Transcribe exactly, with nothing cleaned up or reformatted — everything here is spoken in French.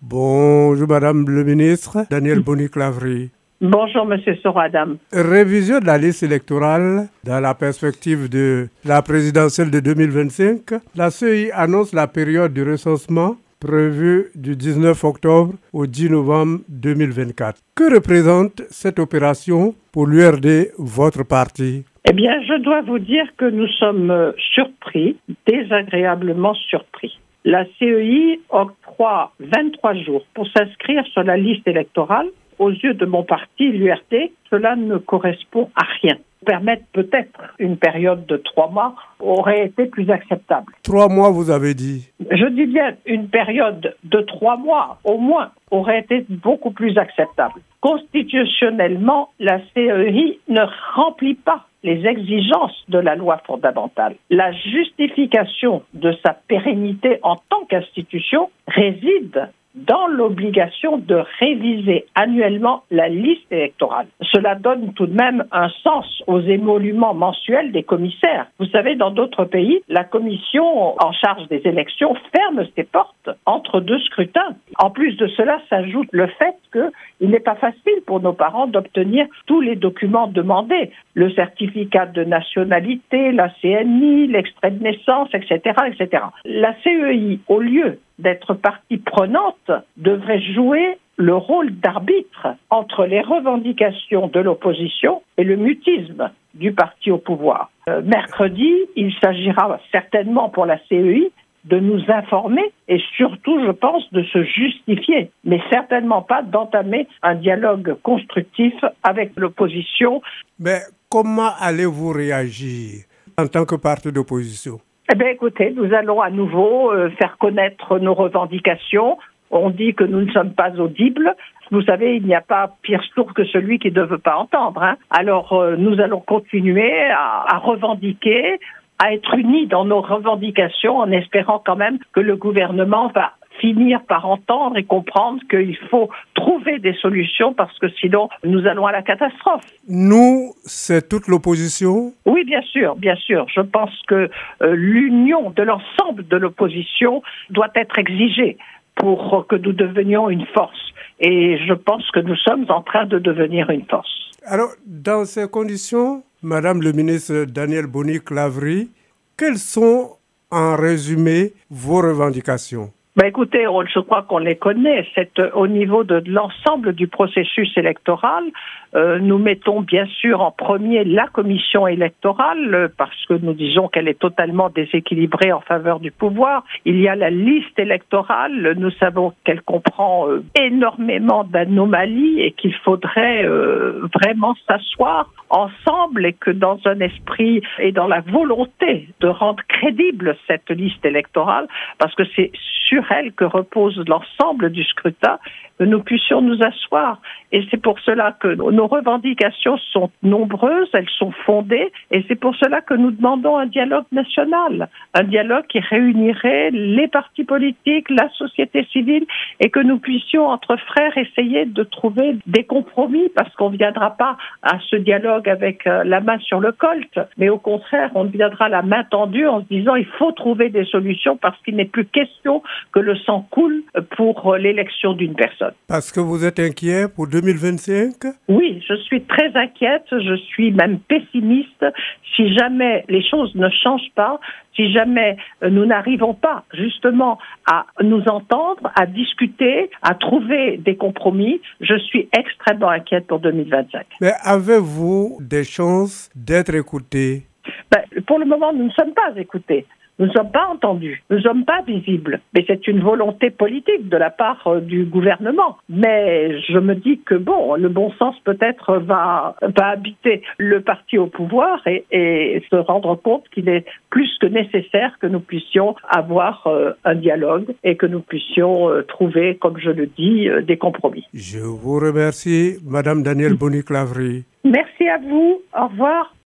Bonjour Madame le ministre, Daniel Boni-Claverie. Bonjour Monsieur Soradam. Révision de la liste électorale dans la perspective de la présidentielle de deux mille vingt-cinq. La C E I annonce la période du recensement prévue du dix-neuf octobre au dix novembre deux mille vingt-quatre. Que représente cette opération pour l'U R D, votre parti? Eh bien, je dois vous dire que nous sommes surpris, désagréablement surpris. La C E I octroie vingt-trois jours pour s'inscrire sur la liste électorale. Aux yeux de mon parti, l'U R D, cela ne correspond à rien. Permettre peut-être une période de trois mois aurait été plus acceptable. Trois mois, vous avez dit? Je dis bien une période de trois mois, au moins, aurait été beaucoup plus acceptable. Constitutionnellement, la C E I ne remplit pas les exigences de la loi fondamentale. La justification de sa pérennité en tant qu'institution réside dans l'obligation de réviser annuellement la liste électorale. Cela donne tout de même un sens aux émoluments mensuels des commissaires. Vous savez, dans d'autres pays, la commission en charge des élections ferme ses portes entre deux scrutins. En plus de cela, s'ajoute le fait qu'il n'est pas facile pour nos parents d'obtenir tous les documents demandés. Le certificat de nationalité, la C N I, l'extrait de naissance, et cetera, et cetera. La C E I, au lieu d'être partie prenante, devrait jouer le rôle d'arbitre entre les revendications de l'opposition et le mutisme du parti au pouvoir. Euh, mercredi, il s'agira certainement pour la C E I de nous informer et surtout, je pense, de se justifier, mais certainement pas d'entamer un dialogue constructif avec l'opposition. Mais comment allez-vous réagir en tant que parti d'opposition? Eh bien, écoutez, nous allons à nouveau euh, faire connaître nos revendications. On dit que nous ne sommes pas audibles. Vous savez, il n'y a pas pire sourd que celui qui ne veut pas entendre. Hein. Alors, euh, nous allons continuer à, à revendiquer, à être unis dans nos revendications en espérant quand même que le gouvernement va finir par entendre et comprendre qu'il faut trouver des solutions parce que sinon nous allons à la catastrophe. Nous, c'est toute l'opposition? Oui, bien sûr, bien sûr. Je pense que euh, l'union de l'ensemble de l'opposition doit être exigée pour que nous devenions une force. Et je pense que nous sommes en train de devenir une force. Alors, dans ces conditions, Madame le ministre Daniel Boni-Claverie, quelles sont, en résumé, vos revendications? Ben écoutez, on, je crois qu'on les connaît. C'est euh, au niveau de, de l'ensemble du processus électoral. Euh, nous mettons bien sûr en premier la commission électorale euh, parce que nous disons qu'elle est totalement déséquilibrée en faveur du pouvoir. Il y a la liste électorale. Nous savons qu'elle comprend euh, énormément d'anomalies et qu'il faudrait euh, vraiment s'asseoir ensemble et que dans un esprit et dans la volonté de rendre crédible cette liste électorale, parce que c'est sur elle que repose l'ensemble du scrutin, que nous puissions nous asseoir. Et c'est pour cela que nos revendications sont nombreuses, elles sont fondées, et c'est pour cela que nous demandons un dialogue national, un dialogue qui réunirait les partis politiques, la société civile, et que nous puissions, entre frères, essayer de trouver des compromis, parce qu'on ne viendra pas à ce dialogue avec la main sur le colt, mais au contraire, on viendra la main tendue en se disant il faut trouver des solutions parce qu'il n'est plus question que le sang coule pour l'élection d'une personne. Parce que vous êtes inquiet pour deux mille vingt-cinq? Oui, je suis très inquiète, je suis même pessimiste. Si jamais les choses ne changent pas, si jamais nous n'arrivons pas justement à nous entendre, à discuter, à trouver des compromis, je suis extrêmement inquiète pour deux mille vingt-cinq. Mais avez-vous des chances d'être écouté? Ben, pour le moment, nous ne sommes pas écoutés. Nous ne sommes pas entendus, nous ne sommes pas visibles. Mais c'est une volonté politique de la part euh, du gouvernement. Mais je me dis que bon, le bon sens peut-être va, va habiter le parti au pouvoir et, et se rendre compte qu'il est plus que nécessaire que nous puissions avoir euh, un dialogue et que nous puissions euh, trouver, comme je le dis, euh, des compromis. Je vous remercie, Madame Daniel Boni-Claverie. Merci à vous. Au revoir.